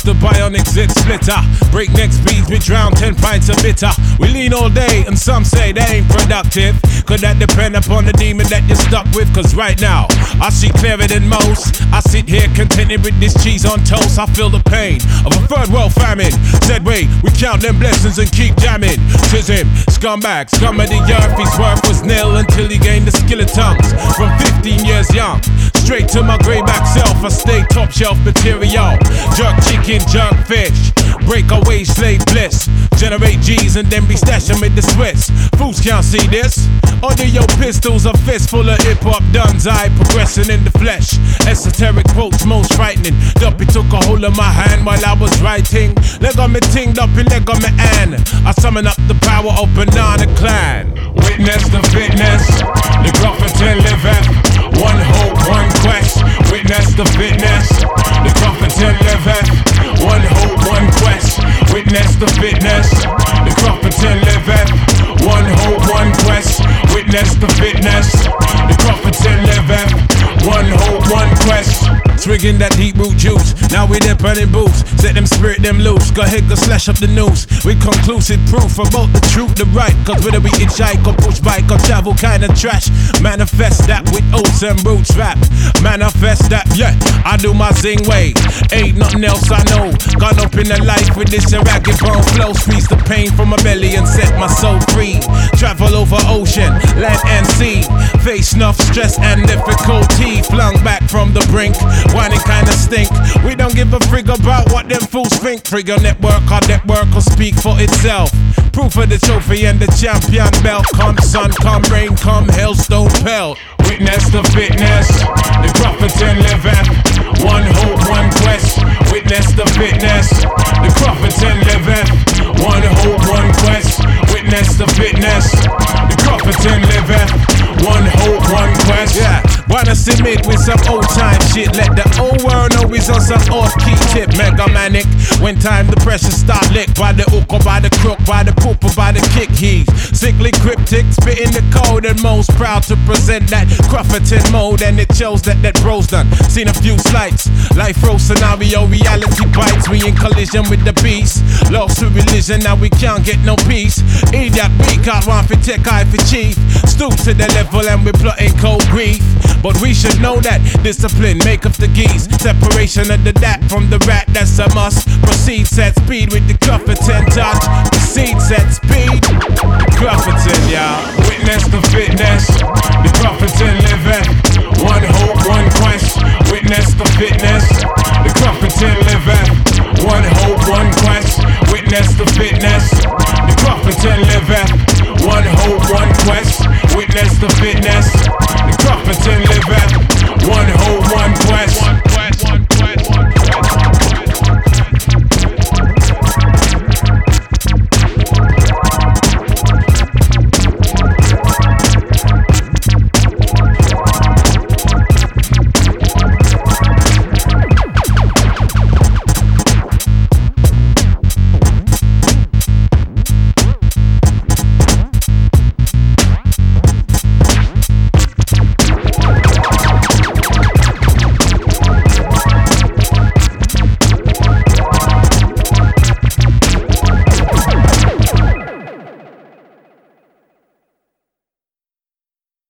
the bionic zit splitter. Breakneck speeds, we drown 10 pints of bitter. We lean all day and some say that ain't productive. Could that depend upon the demon that you're stuck with? Cause right now, I see clearer than most. I sit here contented with this cheese on toast. I feel the pain of a third world famine. Said wait, we count them blessings and keep jamming. Tis him, scumbag, scum of the earth. His worth was nil until he gained the skill of tongues. From 15 years young, straight to my greyback self, I stay top shelf material. Jerk chicken, jerk fish, break away slave bliss. Generate G's and then be stashing with the Swiss. Fools can't see this. Under your pistols, a fist full of hip-hop duns. I progressing in the flesh. Esoteric quotes most frightening. Duppy took a hold of my hand while I was writing. Leg on me ting, Duppy leg on me hand. I summon up the power of Banana Clan. Witness the fitness, the Grufferton liveth. One hope, one quest. Witness the fitness, the Grufferton liveth. One hope, one quest. Witness the fitness, the Grufferton liveth. One hope, one quest. Witness the fitness, the Grufferton liveth. One hope, one quest. Swigging that deep root juice. Now we there burning boots. Set them spirit them loose. Go ahead, go slash up the news. With conclusive proof about the truth, the right. Cause whether we hitchhike or push bike or travel kinda trash. Manifest that with oats and roots rap. Manifest that, yeah, I do my zing way. Ain't nothing else I know. Gone up in the life with this ragged bone flow. Squeeze the pain from my belly and set my soul free. Travel over ocean, land and sea. Face enough stress and difficulty. Flung back from the brink. Whining kinda stink. We don't give a frig about what them fools think. Frig your network, our network will speak for itself. Proof of the trophy and the champion belt. Come sun, come rain, come hailstone pelt. Witness the fitness, the Grufferton liveth. One hope, one quest. Witness the fitness, the Grufferton liveth. One hope, one quest. Witness the fitness, the Grufferton liveth. One hope, one quest. Yeah, wanna submit with some old time shit. Let the old world know it's on some off-key tip. Mega manic. When time the pressure start lick. By the hook or by the crook, by the poop or by the kick. He's sickly cryptic, spitting the code and most proud to present that Grufferton mode. And it shows that bro's done. Seen a few slights. Life row scenario, reality bites. We in collision with the beast. Lost to religion, now we can't get no peace. Idiot, we can't want for tech, eye for chief. Stoop to the level and we're plotting cold grief. But we should know that discipline make up the geese. Separation of the dat from the rat, that's a must. Proceed, set speed with the Grufferton touch. Proceed, set speed. Grufferton, y'all. Witness the fitness, the Grufferton liveth. One hope, one quest. Witness the fitness, the Grufferton liveth. One hope, one quest. Witness the fitness, the Grufferton liveth. One hope, one quest. Witness the fitness, the Grufferton